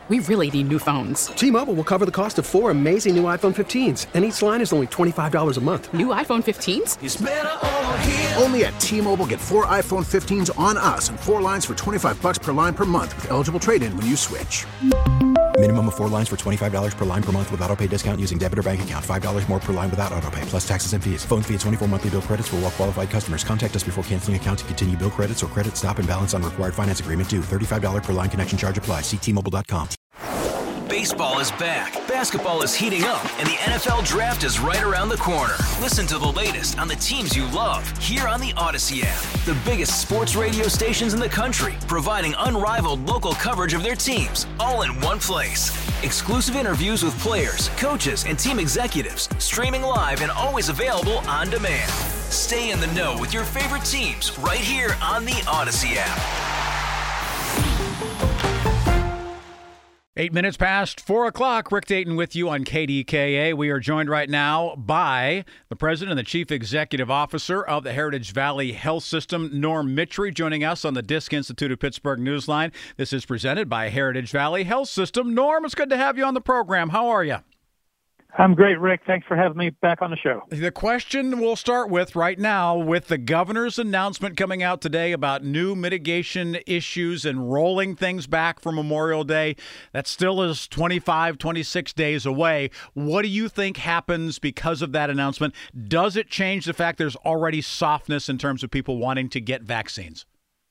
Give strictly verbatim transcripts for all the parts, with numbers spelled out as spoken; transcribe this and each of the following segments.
We really need new phones. T-Mobile will cover the cost of four amazing new iPhone fifteens, and each line is only twenty-five dollars a month. New iPhone fifteens? It's better over here. Only at T-Mobile, get four iPhone fifteens on us and four lines for twenty-five dollars per line per month with eligible trade-in when you switch. Minimum of four lines for twenty-five dollars per line per month with autopay discount using debit or bank account. five dollars more per line without autopay, plus taxes and fees. Phone fee at twenty-four monthly bill credits for well-qualified customers. Contact us before canceling account to continue bill credits or credit stop and balance on required finance agreement due. thirty-five dollars per line connection charge applies. See T Mobile dot com. Baseball is back, basketball is heating up, and the N F L Draft is right around the corner. Listen to the latest on the teams you love here on the Odyssey app. The biggest sports radio stations in the country, providing unrivaled local coverage of their teams, all in one place. Exclusive interviews with players, coaches, and team executives, streaming live and always available on demand. Stay in the know with your favorite teams right here on the Odyssey app. Eight minutes past four o'clock. Rick Dayton with you on K D K A. We are joined right now by the president and the chief executive officer of the Heritage Valley Health System, Norm Mitry, joining us on the Disc Institute of Pittsburgh Newsline. This is presented by Heritage Valley Health System. Norm, it's good to have you on the program. How are you? I'm great, Rick. Thanks for having me back on the show. The question we'll start with right now, with the governor's announcement coming out today about new mitigation issues and rolling things back for Memorial Day, that still is twenty-five, twenty-six days away. What do you think happens because of that announcement? Does it change the fact there's already softness in terms of people wanting to get vaccines?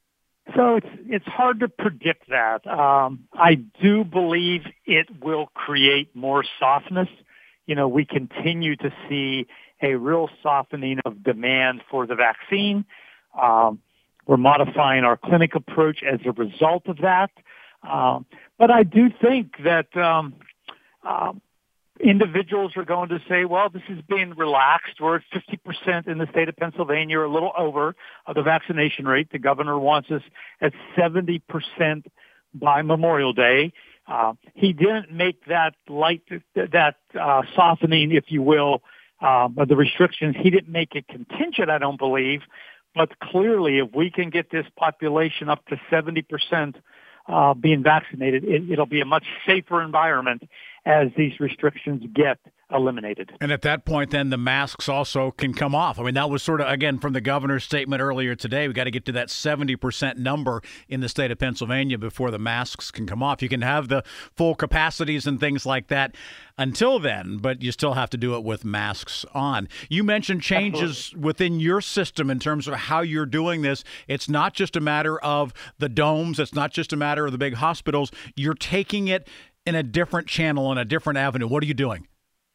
So it's it's hard to predict that. Um, I do believe it will create more softness. You know, we continue to see a real softening of demand for the vaccine. Um, we're modifying our clinic approach as a result of that. Um, but I do think that um, uh, individuals are going to say, well, this is being relaxed. We're at fifty percent in the state of Pennsylvania, or a little over of the vaccination rate. The governor wants us at seventy percent by Memorial Day. Uh, he didn't make that light, that uh, softening, if you will, um, of the restrictions. He didn't make it contingent, I don't believe. But clearly, if we can get this population up to seventy percent uh, being vaccinated, it, it'll be a much safer environment as these restrictions get eliminated. And at that point, then, the masks also can come off. I mean, that was sort of, again, from the governor's statement earlier today, we got to get to that seventy percent number in the state of Pennsylvania before the masks can come off. You can have the full capacities and things like that until then, but you still have to do it with masks on. You mentioned changes Absolutely. Within your system in terms of how you're doing this. It's not just a matter of the domes. It's not just a matter of the big hospitals. You're taking it in a different channel, in a different avenue. What are you doing?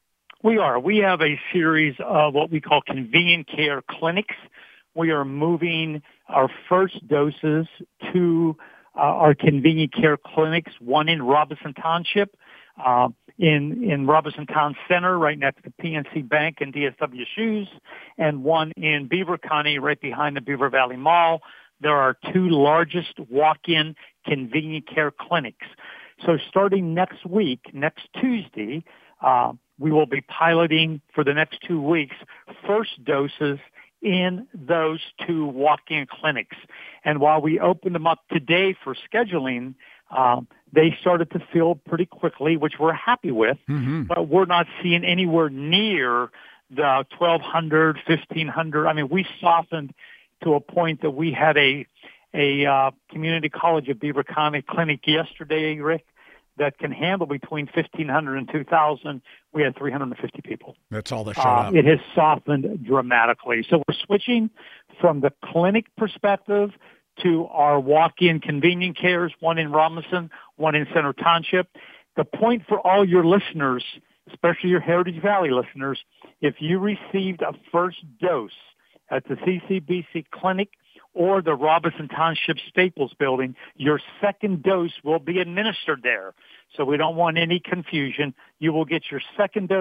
We are. We have a series of what we call convenient care clinics. We are moving our first doses to uh, our convenient care clinics, one in Robinson Township, uh, in, in Robinson Town Center, right next to P N C Bank and D S W Shoes, and one in Beaver County, right behind the Beaver Valley Mall. There are two largest walk-in convenient care clinics. So starting next week, next Tuesday, uh, we will be piloting for the next two weeks first doses in those two walk-in clinics. And while we opened them up today for scheduling, um, they started to fill pretty quickly, which we're happy with, mm-hmm. but we're not seeing anywhere near the twelve hundred, fifteen hundred. I mean, we softened to a point that we had a a uh, community college of Beaver County clinic yesterday, Rick, that can handle between fifteen hundred and two thousand. We had three hundred fifty people. That's all that showed uh, up. It has softened dramatically. So we're switching from the clinic perspective to our walk-in convenient cares, one in Robinson, one in Center Township. The point for all your listeners, especially your Heritage Valley listeners, if you received a first dose at the C C B C clinic or the Robinson Township Staples building, your second dose will be administered there. So we don't want any confusion. You will get your second dose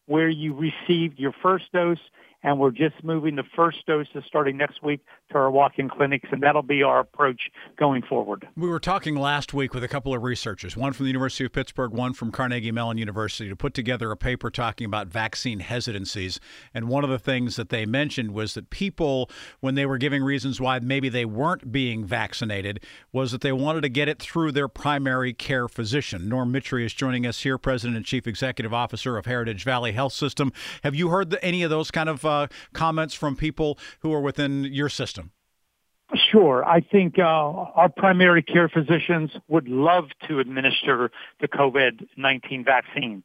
where you received your first dose, and we're just moving the first doses starting next week to our walk-in clinics, and that'll be our approach going forward. We were talking last week with a couple of researchers, one from the University of Pittsburgh, one from Carnegie Mellon University, to put together a paper talking about vaccine hesitancies. And one of the things that they mentioned was that people, when they were giving reasons why maybe they weren't being vaccinated, was that they wanted to get it through their primary care physician. Norm Mitry is joining us here, President and Chief Executive Officer of Heritage Valley Health System. Have you heard the, any of those kind of uh, Uh, comments from people who are within your system? Sure. I think uh, our primary care physicians would love to administer the COVID nineteen vaccine.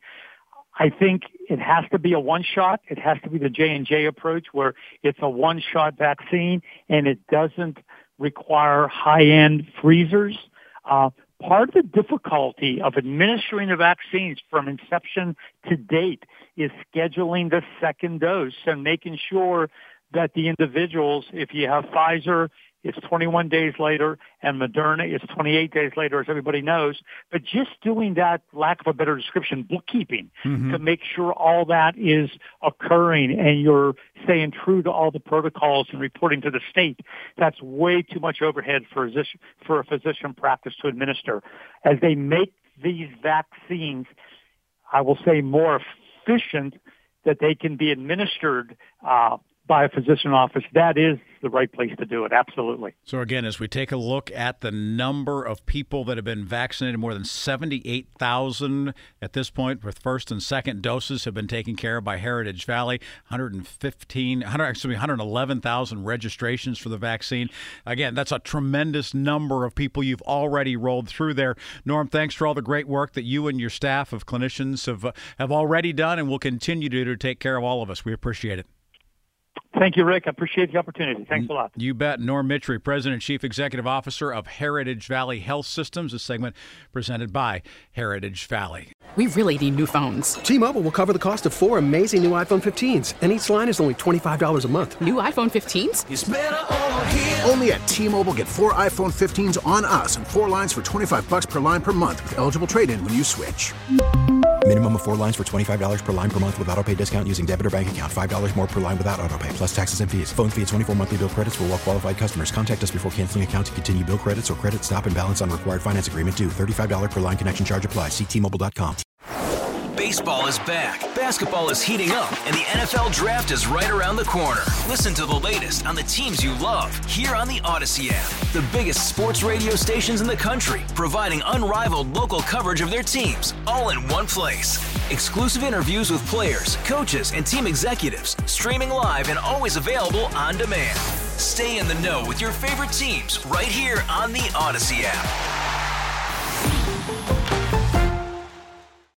I think it has to be a one-shot. It has to be the J and J approach where it's a one-shot vaccine and it doesn't require high-end freezers. Uh, Part of the difficulty of administering the vaccines from inception to date is scheduling the second dose and making sure that the individuals, if you have Pfizer, it's twenty-one days later, and Moderna is twenty-eight days later, as everybody knows. But just doing that, lack of a better description, bookkeeping, mm-hmm. to make sure all that is occurring and you're staying true to all the protocols and reporting to the state, that's way too much overhead for a physician, for a physician practice to administer. As they make these vaccines, I will say, more efficient, that they can be administered uh, by a physician office, that is the right place to do it. Absolutely. So again, as we take a look at the number of people that have been vaccinated, more than seventy-eight thousand at this point with first and second doses have been taken care of by Heritage Valley. one hundred fifteen, one hundred, excuse me, one hundred eleven thousand registrations for the vaccine. Again, that's a tremendous number of people you've already rolled through there. Norm, thanks for all the great work that you and your staff of clinicians have uh, have already done and will continue to do to take care of all of us. We appreciate it. Thank you, Rick. I appreciate the opportunity. Thanks a lot. You bet. Norm Mitry, President and Chief Executive Officer of Heritage Valley Health Systems, a segment presented by Heritage Valley. We really need new phones. T-Mobile will cover the cost of four amazing new iPhone fifteens, and each line is only twenty-five dollars a month. New iPhone fifteens? It's better over here. Only at T-Mobile, get four iPhone fifteens on us and four lines for twenty-five bucks per line per month with eligible trade-in when you switch. Minimum of four lines for twenty-five dollars per line per month with autopay discount using debit or bank account. five dollars more per line without autopay, plus taxes and fees. Phone fee at twenty-four monthly bill credits for well-qualified customers. Contact us before canceling account to continue bill credits or credit stop and balance on required finance agreement due. thirty-five dollars per line connection charge applies. See T Mobile dot com. Baseball is back, basketball is heating up, and the N F L Draft is right around the corner. Listen to the latest on the teams you love here on the Odyssey app. The biggest sports radio stations in the country, providing unrivaled local coverage of their teams, all in one place. Exclusive interviews with players, coaches, and team executives, streaming live and always available on demand. Stay in the know with your favorite teams right here on the Odyssey app.